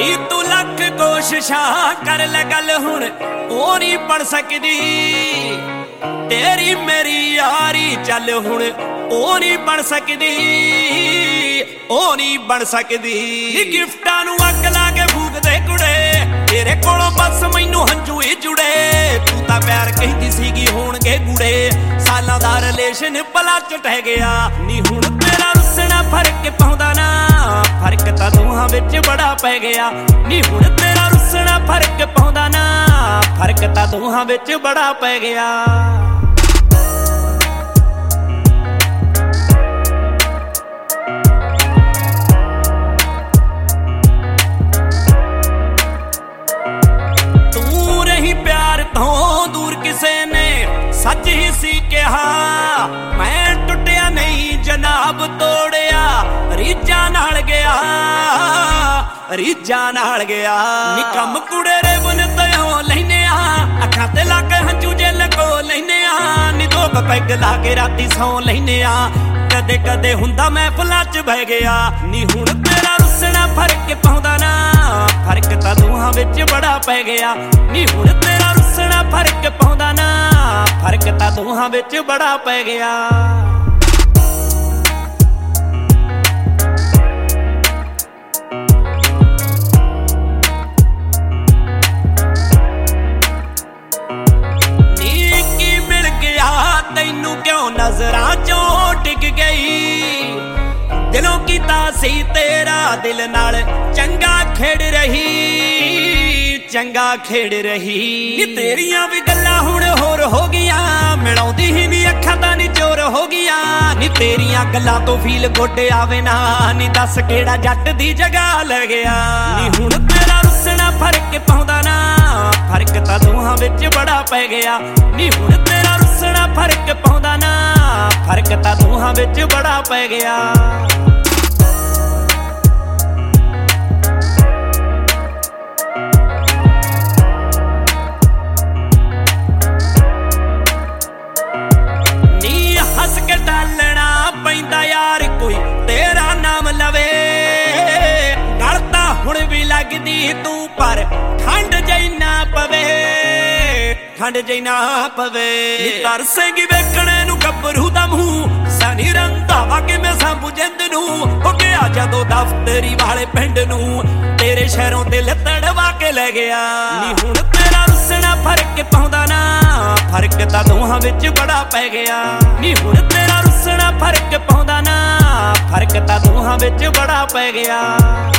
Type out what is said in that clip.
नी तू लख कोशिशां कर ले गल हुण ओ नहीं बन सकदी। तेरी मेरी यारी चल हुण ओ नहीं बन सकदी, ओ नहीं बन सकदी। गिफ्टां नूं अग ला के फूक दे कुड़े, तेरे कोलों बस मैनू हंझू ही जुड़े। तू तां प्यार कहंदी सीगी होणगे गुड़े, सालां दा रिलेशन भला च टह गया। नी हुण तेरा रुसना फर्क पाउंदा ना, फर्क तां दोहां विच बड़ा पै गया। नी हुण तेरा रुसना फर्क पाउंदा ना, फर्क तां दोहां विच बड़ा पै गया। दूर किसे ने सच ही सी कहा, मैं टुटिया नहीं जनाब तोड़िया। रीजा नाल गया, रीजा नाल गया। निकम कुड़े रे बुन तयो लैने आ, अखां ते लाके हंझू जे लगो लैने आ। नी दो पैग ला के राती सौ लैने आ, कदे कदे हुंदा महफिलां च बह गया। नी हुण तेरा रुसना फर्क पाउंदा ना, फर्क तां दोहां विच बड़ा पै गया। नी हुण तेरा रुसना फर्क पाउंदा ना, फर्क तां दोहां विच बड़ा पै गया। नी की मिल गया तैनू क्यों नजरां चों टिक गई। दिलों कीता सी तेरा दिल नाल चंगा खेड़ रही, चंगा खेड़ रही। नी तेरियां भी गल्लां हुण होर हो गईयां, मिलाउंदी ही नी अखां तां नी चोर हो गईयां। नी तेरियां गल्लां तो फील गुड आवे ना, नी दस केड़ा जट दी जगह ले गया। नी हुण तेरा रुसना फर्क पाउंदा ना, फर्क तां दोहां विच बड़ा पै गया। नी हुण तेरा रुसना फर्क पाउंदा ना, फर्क तां दोहां विच बड़ा पै गया। टालना पैंदा यार कोई तेरा नाम लवे, गलता हुण भी लगदी तू पर ठंड जई ना पवे, ठंड जई ना पवे। तरसेगी वेखणे नू गब्बरू दा मूंह, सनी रंधावा किवें सांभू जिंद नू। हो गया जदों दफ्तरी वाले पिंड नू, तेरे शहरों दिल तड़वा के ले गया। नी हुण तेरा रुसना फर्क पाउंदा ना, फर्क तां दोहां विच बड़ा पै गया। नी हुण तेरा रुसना फर्क पाउंदा ना, फर्क तां दोहां विच बड़ा पै गया।